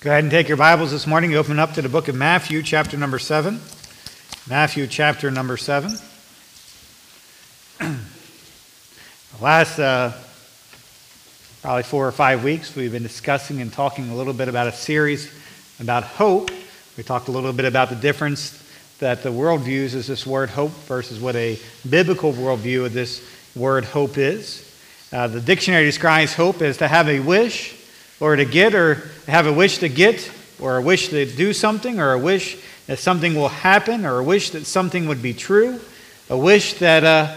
Go ahead and take your Bibles this morning. Open up to the book of Matthew, chapter number 7. Matthew, chapter number 7. Last probably 4 or 5 weeks, we've been discussing and talking a little bit about a series about hope. We talked a little bit about the difference that the world views as this word hope versus what a biblical worldview of this word hope is. The dictionary describes hope as to have a wish or to get, or have a wish to get, or a wish to do something, or a wish that something will happen, or a wish that something would be true, a wish that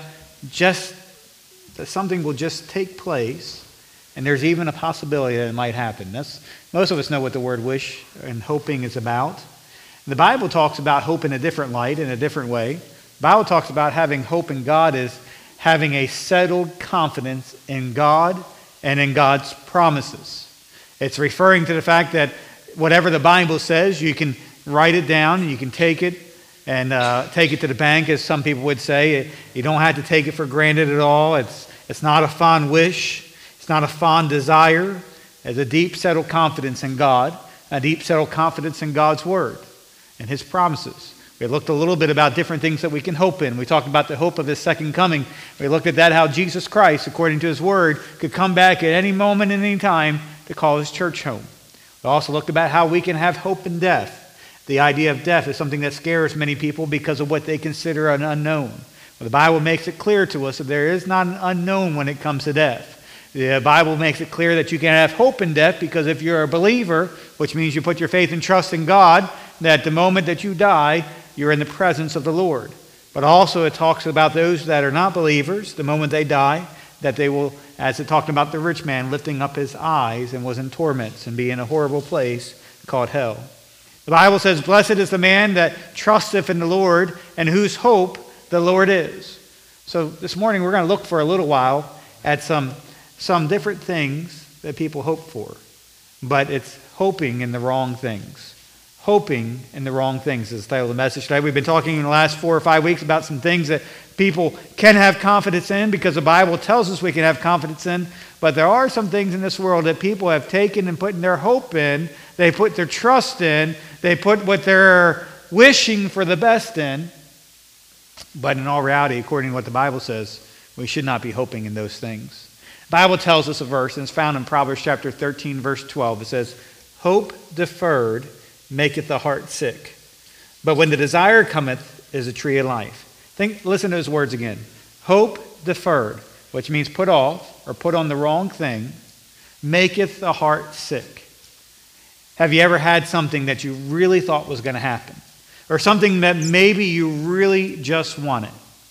something will just take place, and there's even a possibility that it might happen. Most of us know what the word wish and hoping is about. The Bible talks about hope in a different light, in a different way. The Bible talks about having hope in God as having a settled confidence in God and in God's promises. It's referring to the fact that whatever the Bible says, you can write it down, you can take it and take it to the bank, as some people would say. You don't have to take it for granted at all. It's not a fond wish. It's not a fond desire. It's a deep, settled confidence in God, a deep, settled confidence in God's Word and His promises. We looked a little bit about different things that we can hope in. We talked about the hope of His second coming. We looked at that, how Jesus Christ, according to His Word, could come back at any moment, at any time, to call His church home. We also looked about how we can have hope in death. The idea of death is something that scares many people because of what they consider an unknown. Well, the Bible makes it clear to us that there is not an unknown when it comes to death. The Bible makes it clear that you can have hope in death because if you're a believer, which means you put your faith and trust in God, that the moment that you die, you're in the presence of the Lord. But also it talks about those that are not believers, the moment they die, that they will, as it talked about the rich man lifting up his eyes and was in torments and be in a horrible place called hell. The Bible says, "Blessed is the man that trusteth in the Lord and whose hope the Lord is." So this morning we're going to look for a little while at some different things that people hope for. But it's hoping in the wrong things. Hoping in the wrong things is the title of the message today. We've been talking in the last 4 or 5 weeks about some things that people can have confidence in because the Bible tells us we can have confidence in. But there are some things in this world that people have taken and put their hope in. They put their trust in. They put what they're wishing for the best in. But in all reality, according to what the Bible says, we should not be hoping in those things. The Bible tells us a verse, and it's found in Proverbs chapter 13, verse 12. It says, "Hope deferred maketh the heart sick, but when the desire cometh is a tree of life." Listen to those words again. Hope deferred, which means put off or put on the wrong thing, maketh the heart sick. Have you ever had something that you really thought was going to happen? Or something that maybe you really just wanted?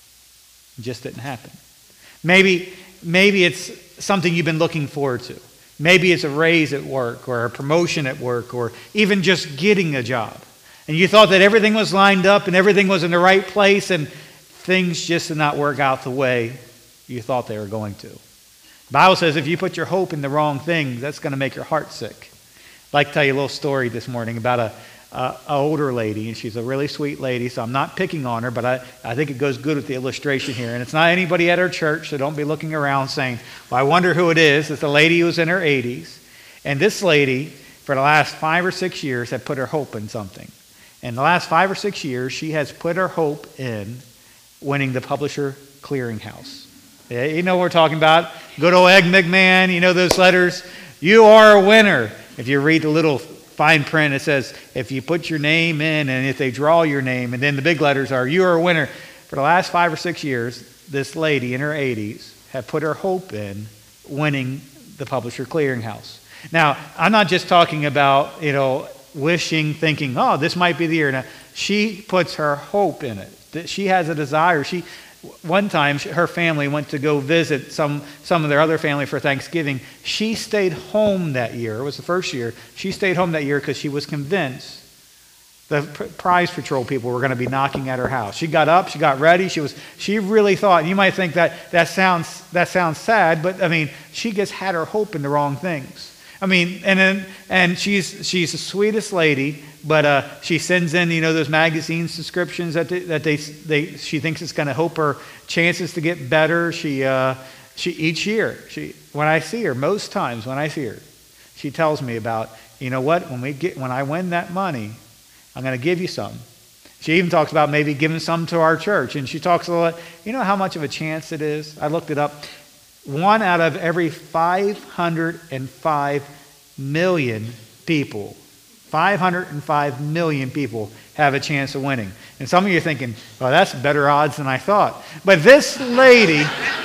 It just didn't happen. Maybe it's something you've been looking forward to. Maybe it's a raise at work or a promotion at work or even just getting a job. And you thought that everything was lined up and everything was in the right place and things just did not work out the way you thought they were going to. The Bible says if you put your hope in the wrong things, that's going to make your heart sick. I'd like to tell you a little story this morning about an older lady, and she's a really sweet lady, so I'm not picking on her, but I think it goes good with the illustration here. And it's not anybody at her church, so don't be looking around saying, "Well, I wonder who it is." It's a lady who was in her 80s. And this lady, for the last 5 or 6 years, had put her hope in something. In the last 5 or 6 years, she has put her hope in winning the Publisher Clearinghouse. Yeah, you know what we're talking about. Good old Egg McMahon, you know those letters? "You are a winner." If you read the little fine print, it says, if you put your name in and if they draw your name, and then the big letters are, "You are a winner." For the last 5 or 6 years, this lady in her 80s had put her hope in winning the Publisher Clearinghouse. Now, I'm not just talking about, wishing, thinking, "Oh, this might be the year." Now, she puts her hope in it. She has a desire. One time, her family went to go visit some of their other family for Thanksgiving. She stayed home that year. It was the first year. She stayed home that year because she was convinced the prize patrol people were going to be knocking at her house. She got up. She got ready. She really thought. And you might think that sounds sad, but I mean, she just had her hope in the wrong things. I mean, and she's the sweetest lady, but she sends in those magazine subscriptions that she thinks it's going to help her chances to get better. She each year when I see her, most times when I see her, she tells me about, you know what, when I win that money, I'm going to give you some. She even talks about maybe giving some to our church. And she talks a lot, you know how much of a chance it is? I looked it up. 1 out of every 505 million people, 505 million people have a chance of winning. And some of you are thinking, well, that's better odds than I thought. But this lady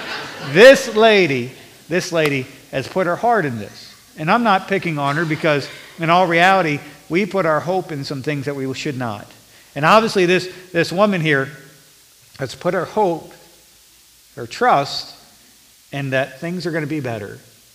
has put her heart in this. And I'm not picking on her because in all reality, we put our hope in some things that we should not. And obviously this woman here has put her hope, her trust, in that things are going to be better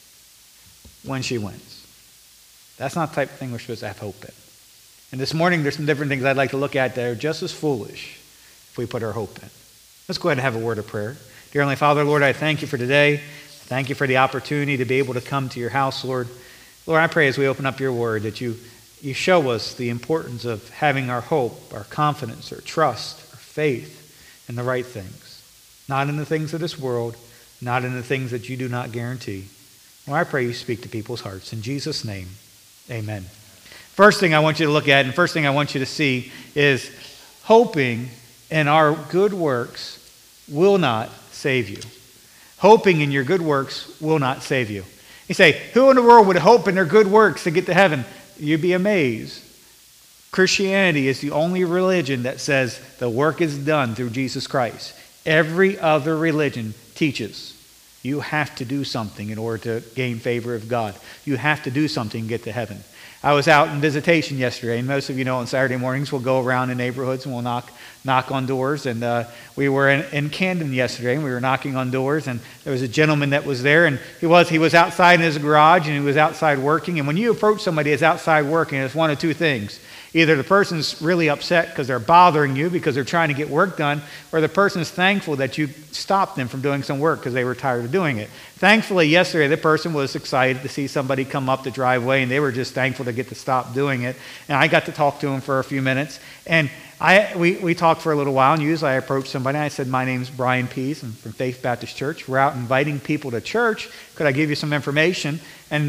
when she wins. That's not the type of thing we're supposed to have hope in. And this morning there's some different things I'd like to look at that are just as foolish if we put our hope in. Let's go ahead and have a word of prayer. Dear Heavenly Father, Lord, I thank you for today. Thank you for the opportunity to be able to come to your house, Lord. Lord, I pray as we open up your word that you show us the importance of having our hope, our confidence, our trust, our faith in the right things. Not in the things of this world, not in the things that you do not guarantee. Lord, I pray you speak to people's hearts. In Jesus' name, amen. First thing I want you to look at and first thing I want you to see is hoping in our good works will not save you. Hoping in your good works will not save you. You say, who in the world would hope in their good works to get to heaven? You'd be amazed. Christianity is the only religion that says the work is done through Jesus Christ. Every other religion teaches you have to do something in order to gain favor of God. You have to do something to get to heaven. I was out in visitation yesterday, and most of you know on Saturday mornings we'll go around in neighborhoods and we'll knock on doors. And we were in Camden yesterday, and we were knocking on doors, and there was a gentleman that was there, and he was outside in his garage, and he was outside working. And when you approach somebody that's outside working, it's one of two things. Either the person's really upset because they're bothering you because they're trying to get work done, or the person's thankful that you stopped them from doing some work because they were tired of doing it. Thankfully, yesterday, the person was excited to see somebody come up the driveway, and they were just thankful to get to stop doing it. And I got to talk to him for a few minutes. And we talked for a little while, and usually I approach somebody, and I said, my name's Brian Pease. I'm from Faith Baptist Church. We're out inviting people to church. Could I give you some information? And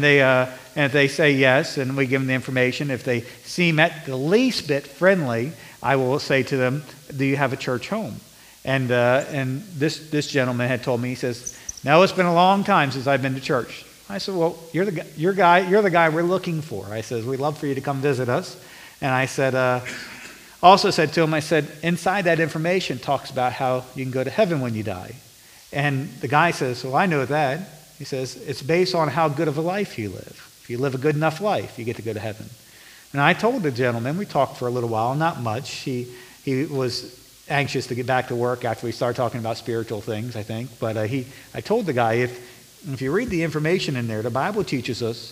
if they say yes, and we give them the information. If they seem at the least bit friendly, I will say to them, do you have a church home? And this gentleman had told me, he says, no, it's been a long time since I've been to church. I said, well, you're the guy we're looking for. I said, we'd love for you to come visit us. And I said, also said to him, I said, inside that information talks about how you can go to heaven when you die. And the guy says, well, I know that. He says, it's based on how good of a life you live. If you live a good enough life, you get to go to heaven. And I told the gentleman, we talked for a little while, not much. He was anxious to get back to work after we started talking about spiritual things, I think. But I told the guy, if you read the information in there, the Bible teaches us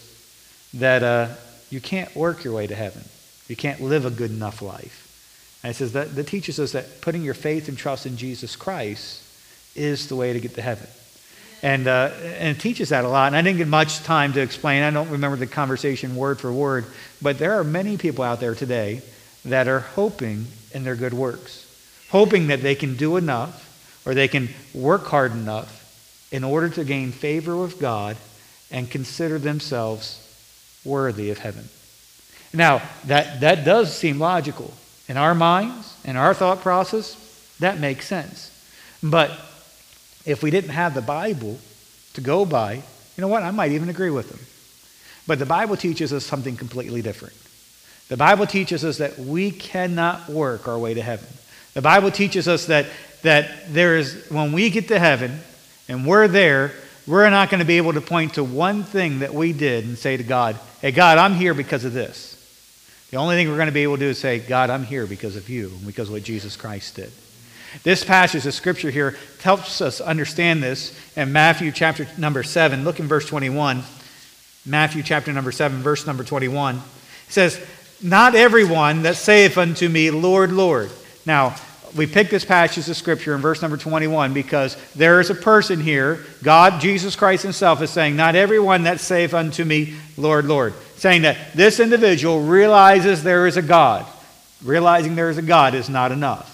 that you can't work your way to heaven. You can't live a good enough life. And it says that teaches us that putting your faith and trust in Jesus Christ is the way to get to heaven. And it teaches that a lot. And I didn't get much time to explain. I don't remember the conversation word for word. But there are many people out there today that are hoping in their good works. Hoping that they can do enough or they can work hard enough in order to gain favor with God and consider themselves worthy of heaven. Now, that does seem logical. In our minds, in our thought process, that makes sense. But if we didn't have the Bible to go by, you know what? I might even agree with them. But the Bible teaches us something completely different. The Bible teaches us that we cannot work our way to heaven. The Bible teaches us that there is, when we get to heaven and we're there, we're not going to be able to point to one thing that we did and say to God, hey, God, I'm here because of this. The only thing we're going to be able to do is say, God, I'm here because of you, because of what Jesus Christ did. This passage of Scripture here helps us understand this in Matthew chapter number 7. Look in verse 21. Matthew chapter number 7, verse number 21. It says, not everyone that saith unto me, Lord, Lord. Now, we picked this passage of Scripture in verse number 21 because there is a person here, God, Jesus Christ himself, is saying, not everyone that saith unto me, Lord, Lord. Saying that this individual realizes there is a God. Realizing there is a God is not enough.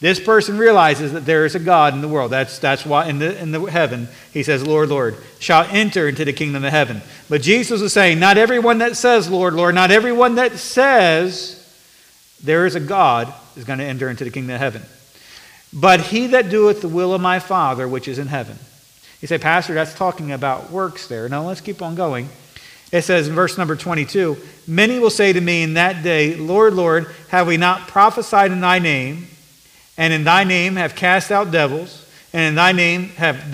This person realizes that there is a God in the world. That's why in the heaven he says, Lord, Lord, shall enter into the kingdom of heaven. But Jesus is saying, not everyone that says, Lord, Lord, not everyone that says there is a God is going to enter into the kingdom of heaven. But he that doeth the will of my Father which is in heaven. You say, Pastor, that's talking about works there. No, let's keep on going. It says in verse number 22, many will say to me in that day, Lord, Lord, have we not prophesied in thy name, and in thy name have cast out devils, and in thy name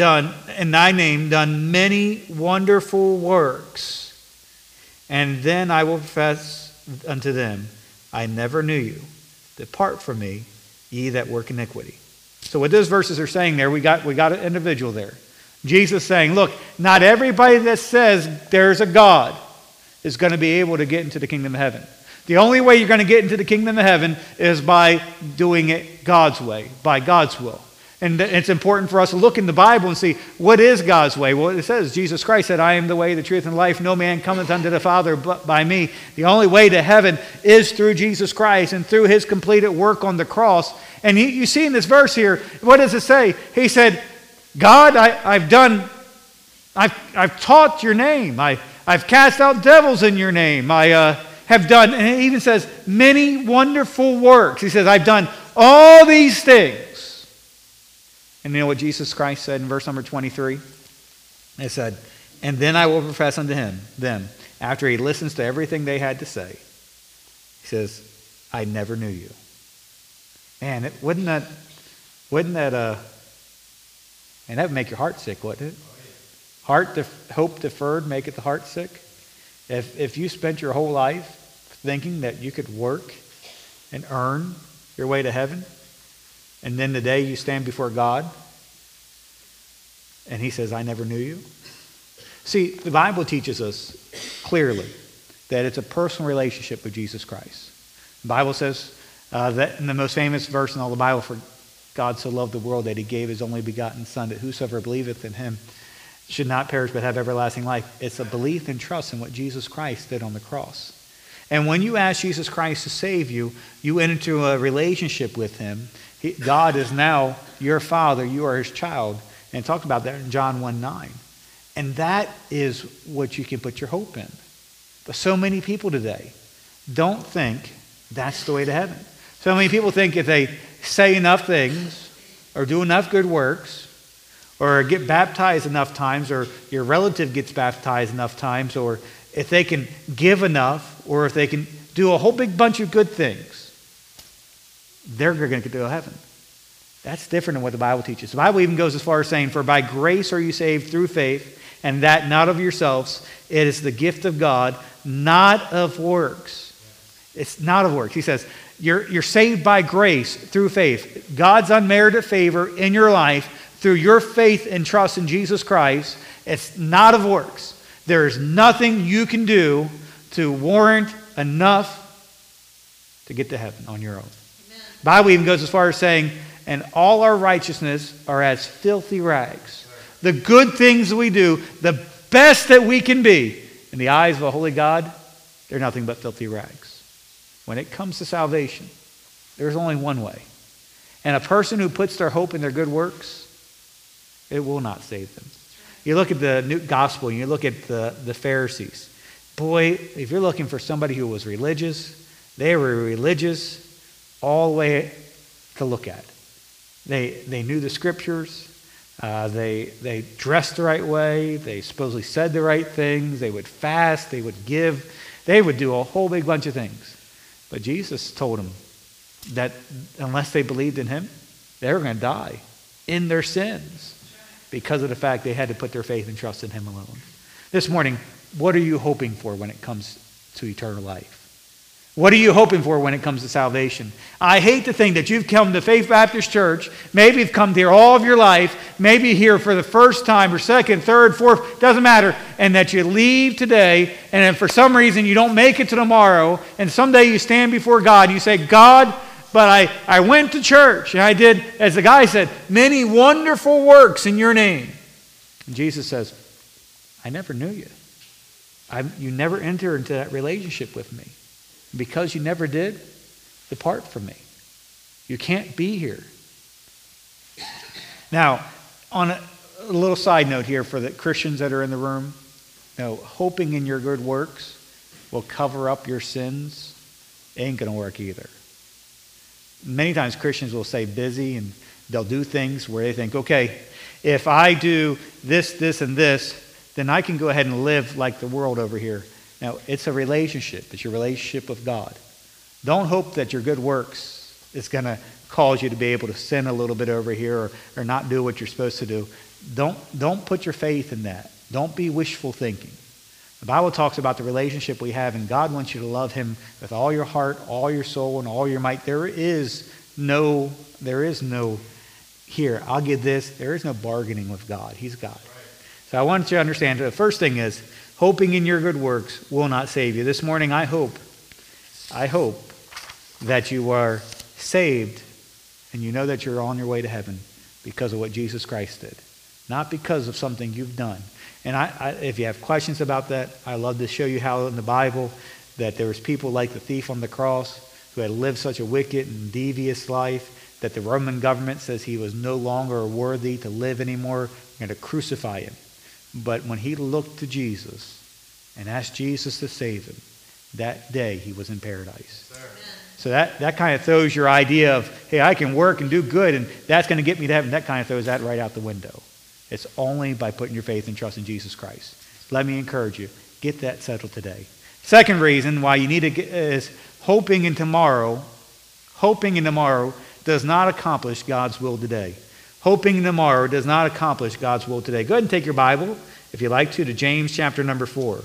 done many wonderful works? And then I will profess unto them, I never knew you. Depart from me, ye that work iniquity. So what those verses are saying there, we got an individual there. Jesus saying, look, not everybody that says there's a God is going to be able to get into the kingdom of heaven. The only way you're going to get into the kingdom of heaven is by doing it God's way, by God's will. And it's important for us to look in the Bible and see, what is God's way? Well, it says, Jesus Christ said, I am the way, the truth, and life. No man cometh unto the Father but by me. The only way to heaven is through Jesus Christ and through his completed work on the cross. And you see in this verse here, what does it say? He said, God, I've taught your name. I've cast out devils in your name. I have done, and it even says, many wonderful works. He says, I've done all these things. And you know what Jesus Christ said in verse number 23? It said, and then I will profess unto them, after he listens to everything they had to say, he says, I never knew you. Man, wouldn't that and that would make your heart sick, wouldn't it? Hope deferred, maketh the heart sick. If you spent your whole life thinking that you could work and earn your way to heaven, and then the day you stand before God, and he says, I never knew you. See, the Bible teaches us clearly that it's a personal relationship with Jesus Christ. The Bible says that in the most famous verse in all the Bible, for God so loved the world that he gave his only begotten Son, that whosoever believeth in him should not perish but have everlasting life. It's a belief and trust in what Jesus Christ did on the cross. And when you ask Jesus Christ to save you, you enter into a relationship with him. God is now your Father. You are his child. And talked about that in John 1:9. And that is what you can put your hope in. But so many people today don't think that's the way to heaven. So many people think if they say enough things or do enough good works or get baptized enough times or your relative gets baptized enough times or if they can give enough or if they can do a whole big bunch of good things, they're going to get to heaven. That's different than what the Bible teaches. The Bible even goes as far as saying, for by grace are you saved through faith, and that not of yourselves. It is the gift of God, not of works. It's not of works. He says, you're saved by grace through faith. God's unmerited favor in your life through your faith and trust in Jesus Christ. It's not of works. There is nothing you can do to warrant enough to get to heaven on your own. Amen. The Bible even goes as far as saying, and all our righteousness are as filthy rags. The good things we do, the best that we can be, in the eyes of a holy God, they're nothing but filthy rags. When it comes to salvation, there's only one way. And a person who puts their hope in their good works, it will not save them. You look at the New Gospel and you look at the Pharisees. Boy, if you're looking for somebody who was religious, they were religious all the way to look at. They knew the scriptures. They dressed the right way. They supposedly said the right things. They would fast. They would give. They would do a whole big bunch of things. But Jesus told them that unless they believed in him, they were going to die in their sins because of the fact they had to put their faith and trust in him alone. This morning, what are you hoping for when it comes to eternal life? What are you hoping for when it comes to salvation? I hate to think that you've come to Faith Baptist Church, maybe you've come here all of your life, maybe here for the first time or second, third, fourth, doesn't matter, and that you leave today, and if for some reason you don't make it to tomorrow, and someday you stand before God and you say, God, but I went to church, and I did, as the guy said, many wonderful works in your name. And Jesus says, I never knew you. You never entered into that relationship with me. Because you never did, depart from me. You can't be here Now, on a little side note here for the Christians that are in the room, hoping in your good works will cover up your sins ain't going to work either. Many times Christians will say busy, and they'll do things where they think, okay, if I do this, this, and this, then I can go ahead and live like the world over here. Now, it's a relationship. It's your relationship with God. Don't hope that your good works is going to cause you to be able to sin a little bit over here or not do what you're supposed to do. Don't put your faith in that. Don't be wishful thinking. The Bible talks about the relationship we have, and God wants you to love him with all your heart, all your soul, and all your might. There is no, here, I'll give this. There is no bargaining with God. He's God. So I want you to understand, the first thing is, hoping in your good works will not save you. This morning, I hope that you are saved and you know that you're on your way to heaven because of what Jesus Christ did, not because of something you've done. And if you have questions about that, I love to show you how in the Bible that there was people like the thief on the cross who had lived such a wicked and devious life that the Roman government says he was no longer worthy to live anymore, and to crucify him. But when he looked to Jesus and asked Jesus to save him, that day he was in paradise. So that kind of throws your idea of, hey, I can work and do good and that's going to get me to heaven. That kind of throws that right out the window. It's only by putting your faith and trust in Jesus Christ. Let me encourage you, get that settled today. Second reason why you need to get is hoping in tomorrow does not accomplish God's will today. Hoping in tomorrow does not accomplish God's will today. Go ahead and take your Bible, if you like to James chapter number 4.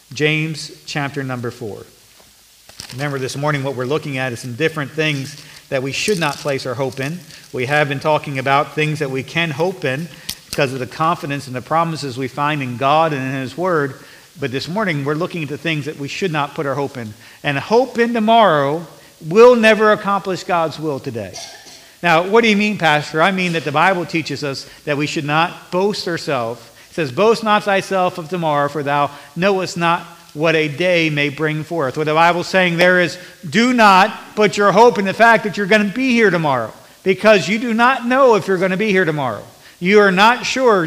James chapter number 4. Remember this morning what we're looking at is some different things that we should not place our hope in. We have been talking about things that we can hope in because of the confidence and the promises we find in God and in His Word. But this morning we're looking at the things that we should not put our hope in. And hope in tomorrow will never accomplish God's will today. Now, what do you mean, Pastor? I mean that the Bible teaches us that we should not boast ourselves. It says, boast not thyself of tomorrow, for thou knowest not what a day may bring forth. What the Bible's saying there is, do not put your hope in the fact that you're going to be here tomorrow, because you do not know if you're going to be here tomorrow. You are not sure.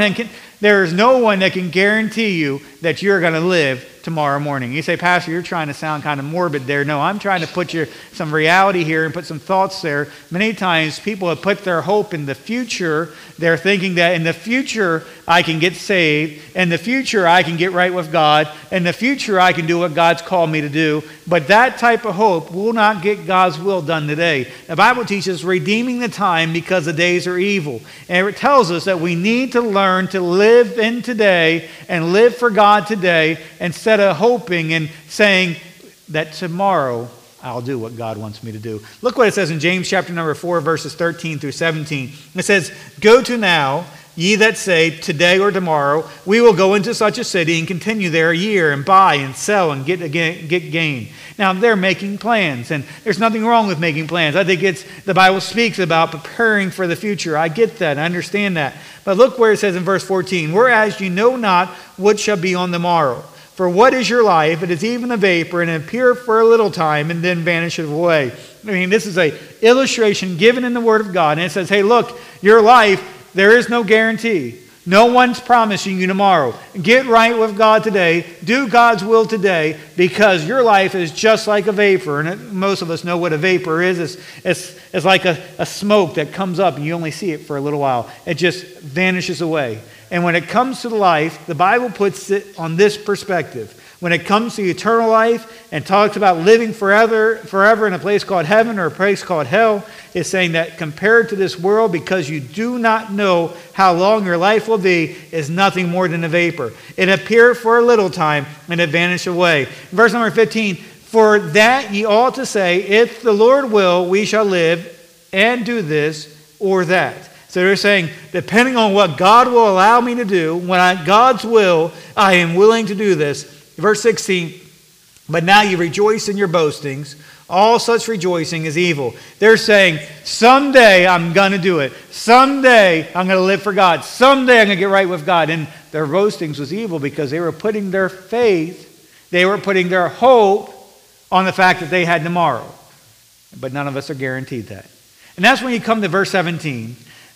There is no one that can guarantee you that you're going to live tomorrow morning. You say, Pastor, you're trying to sound kind of morbid there. No, I'm trying to put some reality here and put some thoughts there. Many times people have put their hope in the future. They're thinking that in the future I can get saved. In the future I can get right with God. In the future I can do what God's called me to do. But that type of hope will not get God's will done today. The Bible teaches redeeming the time because the days are evil. And it tells us that we need to learn to live in today and live for God today instead of hoping and saying that tomorrow I'll do what God wants me to do. Look what it says in James chapter number 4, verses 13 through 17. It says, go to now, ye that say, today or tomorrow, we will go into such a city and continue there a year and buy and sell and get gain. Now, they're making plans, and there's nothing wrong with making plans. I think the Bible speaks about preparing for the future. I get that. I understand that. But look where it says in verse 14, whereas you know not what shall be on the morrow. For what is your life? It is even a vapor, and it appeareth for a little time, and then vanisheth away. I mean, this is an illustration given in the Word of God, and it says, hey, look, your life, there is no guarantee. No one's promising you tomorrow. Get right with God today. Do God's will today, because your life is just like a vapor. And most of us know what a vapor is. It's like a smoke that comes up and you only see it for a little while. It just vanishes away. And when it comes to life, the Bible puts it on this perspective. When it comes to eternal life and talks about living forever in a place called heaven or a place called hell, it's saying that compared to this world, because you do not know how long your life will be, is nothing more than a vapor. It appeareth for a little time and it vanisheth away. Verse number 15, for that ye ought to say, if the Lord will, we shall live and do this or that. So they're saying, depending on what God will allow me to do, God's will, I am willing to do this. Verse 16, but now you rejoice in your boastings. All such rejoicing is evil. They're saying, someday I'm going to do it. Someday I'm going to live for God. Someday I'm going to get right with God. And their boastings was evil because they were putting their faith, they were putting their hope on the fact that they had tomorrow. But none of us are guaranteed that. And that's when you come to verse 17.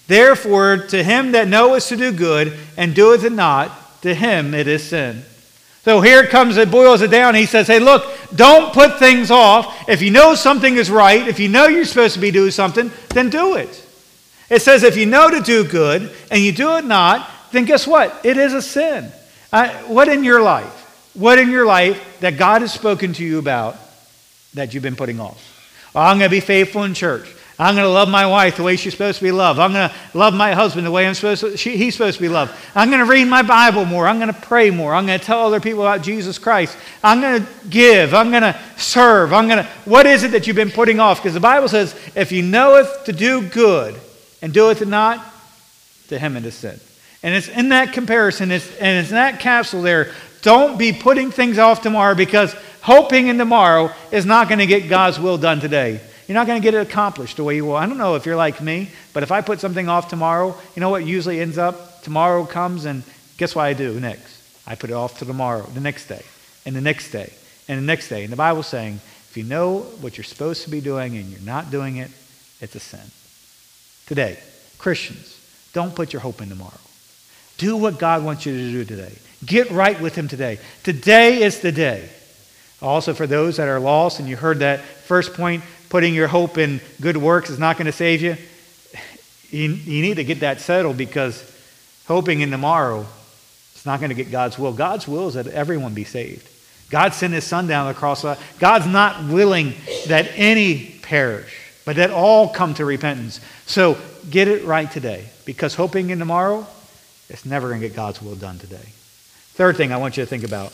Therefore, to him that knoweth to do good and doeth it not, to him it is sin. So here it comes, it boils it down. He says, hey, look, don't put things off. If you know something is right, if you know you're supposed to be doing something, then do it. It says if you know to do good and you do it not, then guess what? It is a sin. What in your life? What in your life that God has spoken to you about that you've been putting off? Well, I'm going to be faithful in church. I'm going to love my wife the way she's supposed to be loved. I'm going to love my husband the way he's supposed to be loved. I'm going to read my Bible more. I'm going to pray more. I'm going to tell other people about Jesus Christ. I'm going to give. I'm going to serve. What is it that you've been putting off? Because the Bible says, if you knoweth to do good and doeth it not, to him it is sin. And it's in that comparison, it's in that capsule there. Don't be putting things off tomorrow, because hoping in tomorrow is not going to get God's will done today. You're not going to get it accomplished the way you will. I don't know if you're like me, but if I put something off tomorrow, you know what usually ends up? Tomorrow comes, and guess what I do next? I put it off to tomorrow, the next day, and the next day, and the next day. And the Bible's saying, if you know what you're supposed to be doing and you're not doing it, it's a sin. Today, Christians, don't put your hope in tomorrow. Do what God wants you to do today. Get right with him today. Today is the day. Also, for those that are lost, and you heard that first point, putting your hope in good works is not going to save you. You need to get that settled, because hoping in tomorrow is not going to get God's will. God's will is that everyone be saved. God sent his son down the cross. God's not willing that any perish, but that all come to repentance. So get it right today, because hoping in tomorrow, it's never going to get God's will done today. Third thing I want you to think about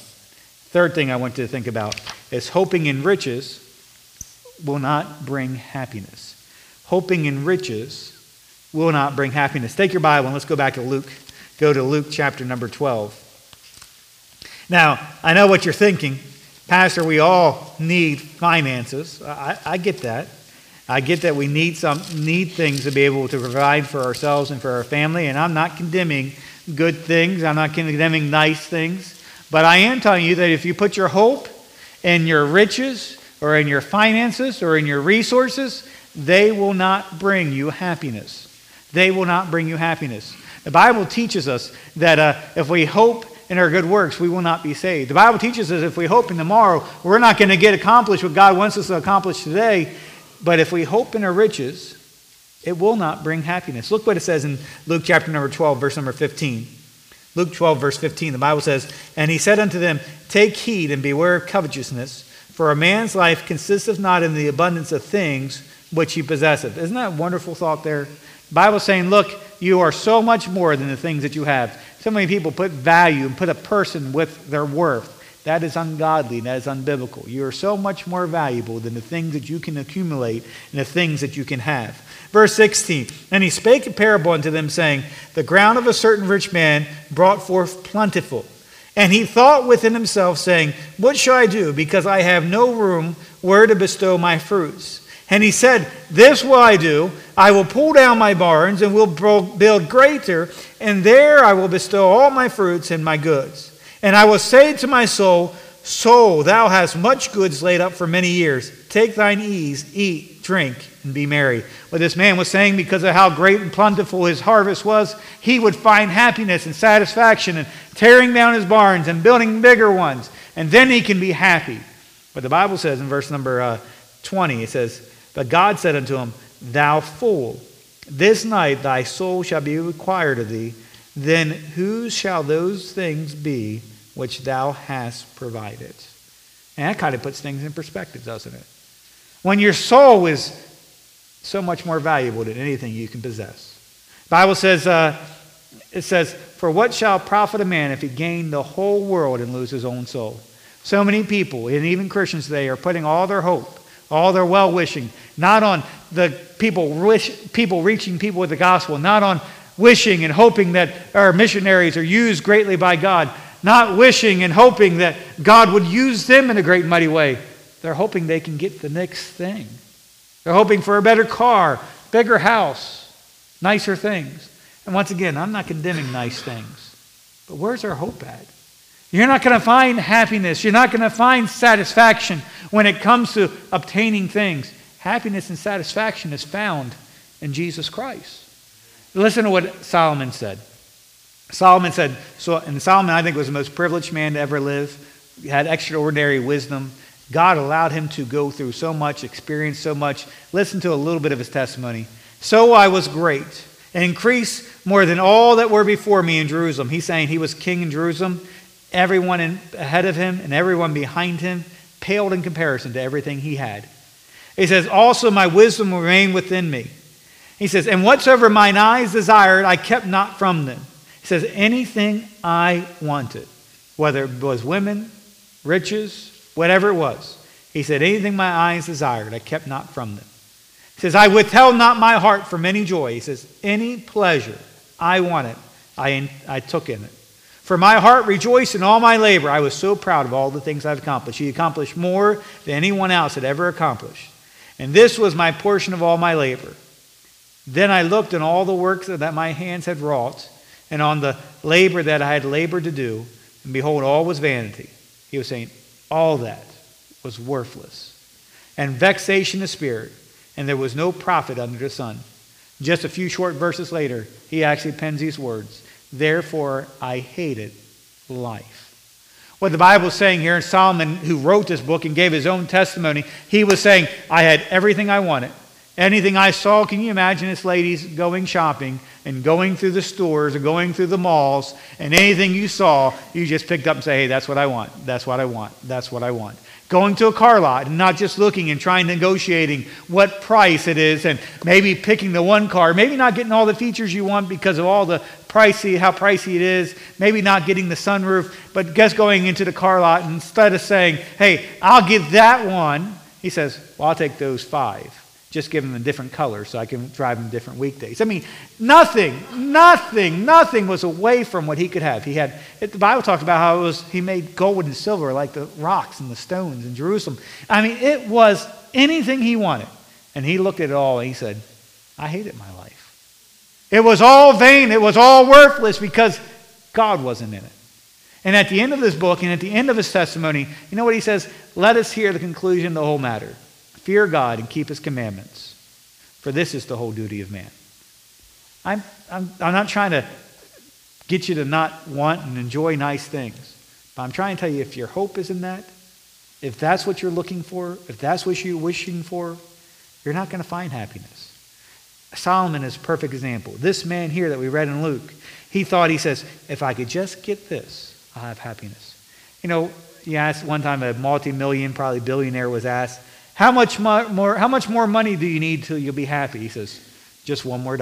is hoping in riches will not bring happiness. Hoping in riches will not bring happiness. Take your Bible and let's go back to Luke. Go to Luke chapter number 12. Now, I know what you're thinking. Pastor, we all need finances. I get that. I get that we need things to be able to provide for ourselves and for our family, and I'm not condemning good things. I'm not condemning nice things. But I am telling you that if you put your hope in your riches or in your finances or in your resources, they will not bring you happiness. They will not bring you happiness. The Bible teaches us that if we hope in our good works, we will not be saved. The Bible teaches us if we hope in tomorrow, we're not going to get accomplished what God wants us to accomplish today. But if we hope in our riches, it will not bring happiness. Look what it says in Luke chapter number 12, verse number 15. Luke 12, verse 15, the Bible says, and he said unto them, take heed and beware of covetousness, for a man's life consisteth not in the abundance of things which he possesseth. Isn't that a wonderful thought there? The Bible's saying, look, you are so much more than the things that you have. So many people put value and put a person with their worth. That is ungodly and that is unbiblical. You are so much more valuable than the things that you can accumulate and the things that you can have. Verse 16, and he spake a parable unto them, saying, the ground of a certain rich man brought forth plentiful. And he thought within himself, saying, what shall I do, because I have no room where to bestow my fruits? And he said, this will I do, I will pull down my barns, and will build greater, and there I will bestow all my fruits and my goods. And I will say to my soul, soul, thou hast much goods laid up for many years. Take thine ease, eat, drink, and be merry. What this man was saying, because of how great and plentiful his harvest was, he would find happiness and satisfaction in tearing down his barns and building bigger ones. And then he can be happy. But the Bible says in verse number 20, it says, but God said unto him, thou fool, this night thy soul shall be required of thee. Then whose shall those things be which thou hast provided? And that kind of puts things in perspective, doesn't it? When your soul is so much more valuable than anything you can possess. The Bible says, it says, for what shall profit a man if he gain the whole world and lose his own soul? So many people, and even Christians today, are putting all their hope, all their well-wishing, not on the people reaching people with the gospel, not on wishing and hoping that our missionaries are used greatly by God, not wishing and hoping that God would use them in a great and mighty way. They're hoping they can get the next thing. They're hoping for a better car, bigger house, nicer things. And once again, I'm not condemning nice things, but where's our hope at? You're not going to find happiness. You're not going to find satisfaction when it comes to obtaining things. Happiness and satisfaction is found in Jesus Christ. Listen to what Solomon said. Solomon said, and Solomon, I think, was the most privileged man to ever live. He had extraordinary wisdom. God allowed him to go through so much, experience so much. Listen to a little bit of his testimony. So I was great and increased more than all that were before me in Jerusalem. He's saying he was king in Jerusalem. Everyone ahead of him and everyone behind him paled in comparison to everything he had. He says, also my wisdom remained within me. He says, and whatsoever mine eyes desired, I kept not from them. He says, anything I wanted, whether it was women, riches, whatever it was. He said, anything my eyes desired, I kept not from them. He says, I withheld not my heart from any joy. He says, any pleasure I wanted, I took in it. For my heart rejoiced in all my labor. I was so proud of all the things I've accomplished. He accomplished more than anyone else had ever accomplished. And this was my portion of all my labor. Then I looked on all the works that my hands had wrought, and on the labor that I had labored to do, and behold, all was vanity. He was saying, all that was worthless, and vexation of spirit, and there was no profit under the sun. Just a few short verses later, he actually pens these words, therefore I hated life. What the Bible is saying here, and Solomon, who wrote this book and gave his own testimony, he was saying, I had everything I wanted. Anything I saw, can you imagine this ladies going shopping and going through the stores or going through the malls, and anything you saw, you just picked up and say, hey, that's what I want, that's what I want, that's what I want. Going to a car lot and not just looking and trying negotiating what price it is and maybe picking the one car, maybe not getting all the features you want because of all the how pricey it is, maybe not getting the sunroof, but just going into the car lot and instead of saying, hey, I'll get that one, he says, well, I'll take those 5. Just give them a different color so I can drive them different weekdays. I mean, nothing was away from what he could have. The Bible talks about how he made gold and silver like the rocks and the stones in Jerusalem. I mean, it was anything he wanted. And he looked at it all and he said, I hated my life. It was all vain. It was all worthless because God wasn't in it. And at the end of this book and at the end of his testimony, you know what he says? Let us hear the conclusion of the whole matter. Fear God and keep his commandments, for this is the whole duty of man. I'm not trying to get you to not want and enjoy nice things, but I'm trying to tell you if your hope is in that, if that's what you're looking for, if that's what you're wishing for, you're not going to find happiness. Solomon is a perfect example. This man here that we read in Luke, he says, if I could just get this, I'll have happiness. You know, you asked one time a multi-million, probably billionaire was asked, how much more money do you need till you'll be happy? He says, just $1 more.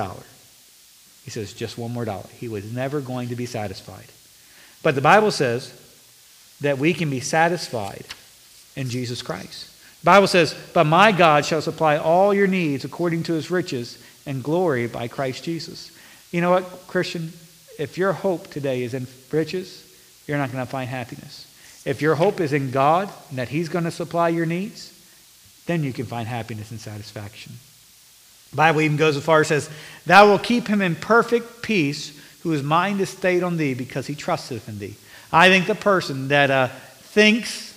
He says, just $1 more. He was never going to be satisfied. But the Bible says that we can be satisfied in Jesus Christ. The Bible says, but my God shall supply all your needs according to his riches and glory by Christ Jesus. You know what, Christian? If your hope today is in riches, you're not going to find happiness. If your hope is in God and that he's going to supply your needs, then you can find happiness and satisfaction. The Bible even goes as far as says, thou wilt keep him in perfect peace, whose mind is stayed on thee, because he trusteth in thee. I think the person that thinks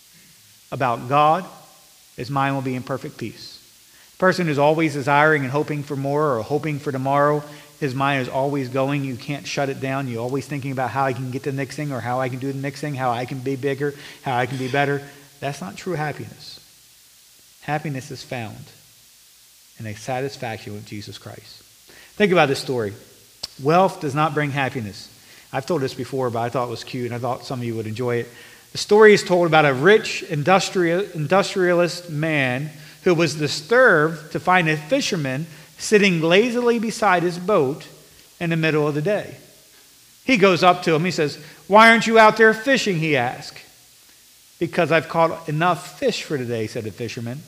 about God, his mind will be in perfect peace. The person who's always desiring and hoping for more or hoping for tomorrow, his mind is always going. You can't shut it down. You're always thinking about how I can get the next thing or how I can do the next thing, how I can be bigger, how I can be better. That's not true happiness. Happiness is found in a satisfaction with Jesus Christ. Think about this story. Wealth does not bring happiness. I've told this before, but I thought it was cute, and I thought some of you would enjoy it. The story is told about a rich industrialist man who was disturbed to find a fisherman sitting lazily beside his boat in the middle of the day. He goes up to him. He says, why aren't you out there fishing, he asked. Because I've caught enough fish for today, said the fisherman.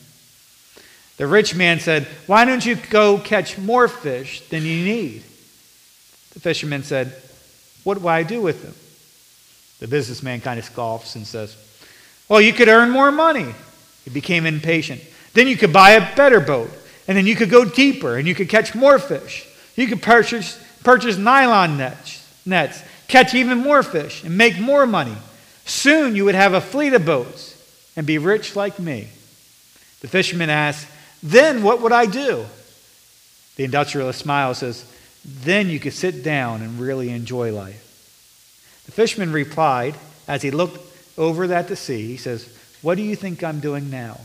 The rich man said, why don't you go catch more fish than you need? The fisherman said, what will I do with them? The businessman kind of scoffs and says, well, you could earn more money. He became impatient. Then you could buy a better boat, and then you could go deeper, and you could catch more fish. You could purchase nylon nets, catch even more fish, and make more money. Soon you would have a fleet of boats and be rich like me. The fisherman asked, then what would I do? The industrialist smiles and says, then you could sit down and really enjoy life. The fisherman replied, as he looked over at the sea, he says, what do you think I'm doing now?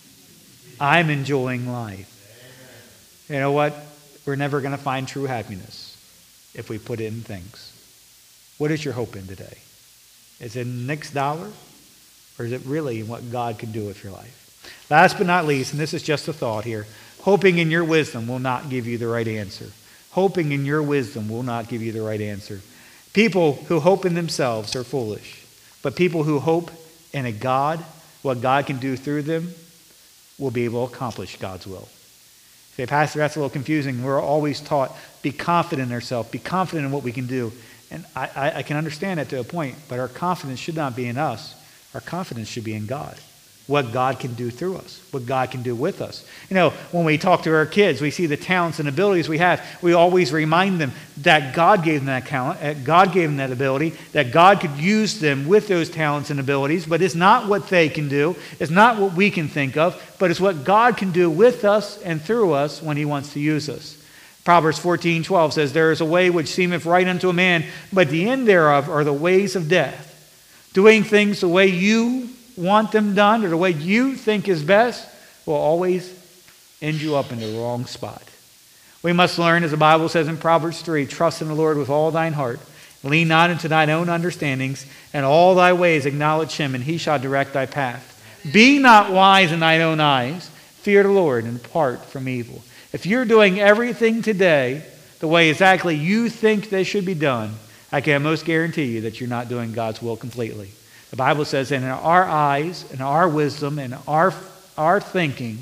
I'm enjoying life. You know what? We're never going to find true happiness if we put it in things. What is your hope in today? Is it in the next dollar? Or is it really in what God can do with your life? Last but not least, and this is just a thought here, hoping in your wisdom will not give you the right answer. Hoping in your wisdom will not give you the right answer. People who hope in themselves are foolish. But people who hope in a God, what God can do through them, will be able to accomplish God's will. Say, Pastor, that's a little confusing. We're always taught, be confident in ourselves, be confident in what we can do. And I can understand that to a point, but our confidence should not be in us. Our confidence should be in God. What God can do through us, what God can do with us. You know, when we talk to our kids, we see the talents and abilities we have. We always remind them that God gave them that talent, God gave them that ability, that God could use them with those talents and abilities, but it's not what they can do. It's not what we can think of, but it's what God can do with us and through us when he wants to use us. Proverbs 14:12 says, there is a way which seemeth right unto a man, but the end thereof are the ways of death. Doing things the way you want them done or the way you think is best will always end you up in the wrong spot. We must learn, as the Bible says in Proverbs 3, trust in the Lord with all thine heart. Lean not into thine own understandings, and all thy ways acknowledge him, and he shall direct thy path. Be not wise in thine own eyes. Fear the Lord and depart from evil. If you're doing everything today the way exactly you think they should be done, I can most guarantee you that you're not doing God's will completely. The Bible says, in our eyes, in our wisdom, in our thinking,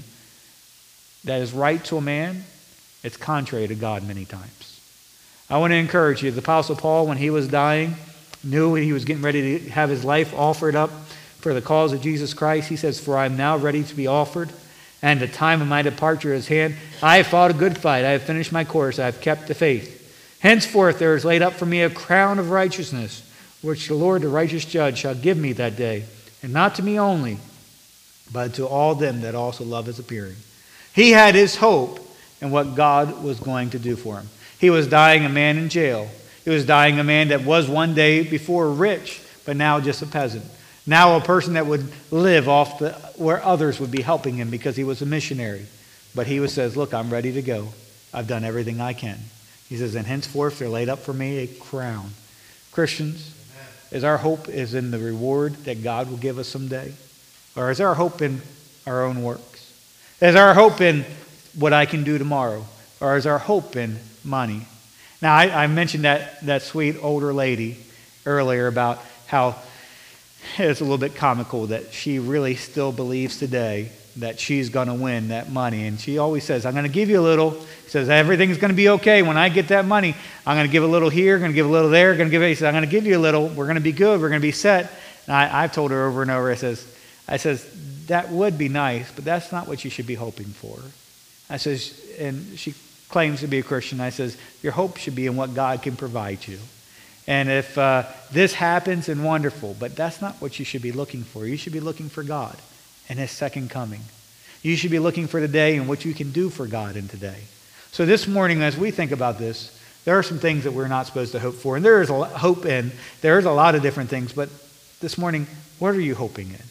that is right to a man, it's contrary to God many times. I want to encourage you. The Apostle Paul, when he was dying, knew he was getting ready to have his life offered up for the cause of Jesus Christ. He says, for I am now ready to be offered, and the time of my departure is at hand. I have fought a good fight. I have finished my course. I have kept the faith. Henceforth there is laid up for me a crown of righteousness, which the Lord, the righteous judge, shall give me that day, and not to me only, but to all them that also love his appearing. He had his hope in what God was going to do for him. He was dying a man in jail. He was dying a man that was one day before rich, but now just a peasant. Now a person that would live off where others would be helping him because he was a missionary. But he says, look, I'm ready to go. I've done everything I can. He says, and henceforth there laid up for me a crown. Christians, is our hope is in the reward that God will give us someday? Or is our hope in our own works? Is our hope in what I can do tomorrow? Or is our hope in money? Now, I mentioned that sweet older lady earlier about how it's a little bit comical that she really still believes today that she's going to win that money. And she always says, I'm going to give you a little. She says, everything's going to be okay when I get that money. I'm going to give a little here, going to give a little there, going to give it. He says, I'm going to give you a little. We're going to be good. We're going to be set. And I've told her over and over, I says, that would be nice, but that's not what you should be hoping for. I says, and she claims to be a Christian. I says, your hope should be in what God can provide you. And if this happens, then wonderful. But that's not what you should be looking for. You should be looking for God and his second coming. You should be looking for today and what you can do for God in today. So this morning, as we think about this, there are some things that we're not supposed to hope for. And there is a hope in. There's a lot of different things. But this morning, what are you hoping in?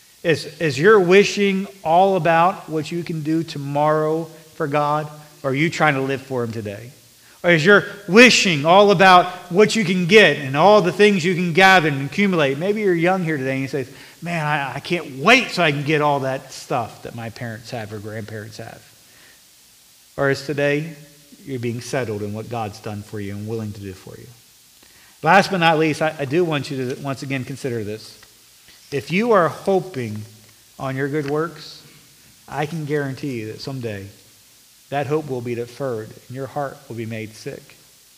Is your wishing all about what you can do tomorrow for God? Or are you trying to live for him today? Or is your wishing all about what you can get and all the things you can gather and accumulate? Maybe you're young here today and you say, man, I can't wait so I can get all that stuff that my parents have or grandparents have. Or is today you're being settled in what God's done for you and willing to do for you? Last but not least, I do want you to once again consider this. If you are hoping on your good works, I can guarantee you that someday that hope will be deferred and your heart will be made sick.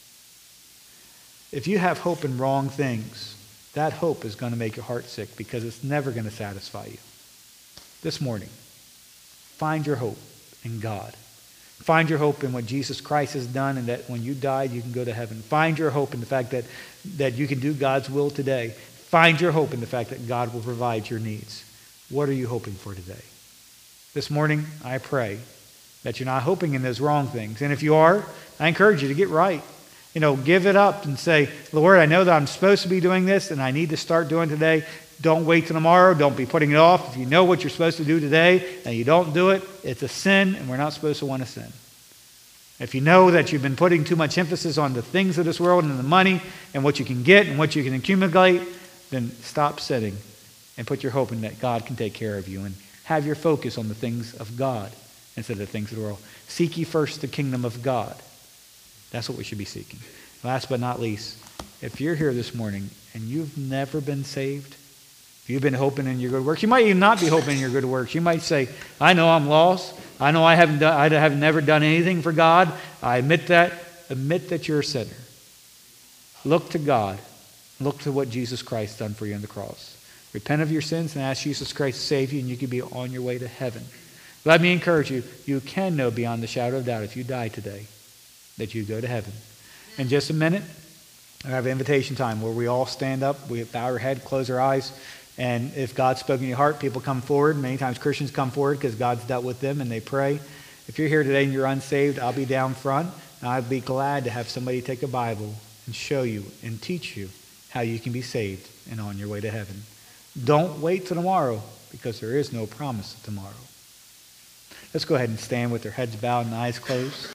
If you have hope in wrong things, that hope is going to make your heart sick because it's never going to satisfy you. This morning, find your hope in God. Find your hope in what Jesus Christ has done and that when you die, you can go to heaven. Find your hope in the fact that you can do God's will today. Find your hope in the fact that God will provide your needs. What are you hoping for today? This morning, I pray that you're not hoping in those wrong things. And if you are, I encourage you to get right. Give it up and say, Lord, I know that I'm supposed to be doing this and I need to start doing today. Don't wait till tomorrow. Don't be putting it off. If you know what you're supposed to do today and you don't do it, it's a sin, and we're not supposed to want to sin. If you know that you've been putting too much emphasis on the things of this world and the money and what you can get and what you can accumulate, then stop sinning and put your hope in that God can take care of you, and have your focus on the things of God instead of the things of the world. Seek ye first the kingdom of God. That's what we should be seeking. Last but not least, if you're here this morning and you've never been saved, you've been hoping in your good works. You might even not be hoping in your good works. You might say, I know I'm lost. I know I have never done anything for God. I admit that. Admit that you're a sinner. Look to God. Look to what Jesus Christ done for you on the cross. Repent of your sins and ask Jesus Christ to save you, and you can be on your way to heaven. Let me encourage you, you can know beyond the shadow of doubt if you die today that you go to heaven. In just a minute, I have invitation time where we all stand up, we bow our head, close our eyes, and if God's spoken in your heart, people come forward. Many times Christians come forward because God's dealt with them and they pray. If you're here today and you're unsaved, I'll be down front, and I'd be glad to have somebody take a Bible and show you and teach you how you can be saved and on your way to heaven. Don't wait till tomorrow, because there is no promise of tomorrow. Let's go ahead and stand with our heads bowed and eyes closed.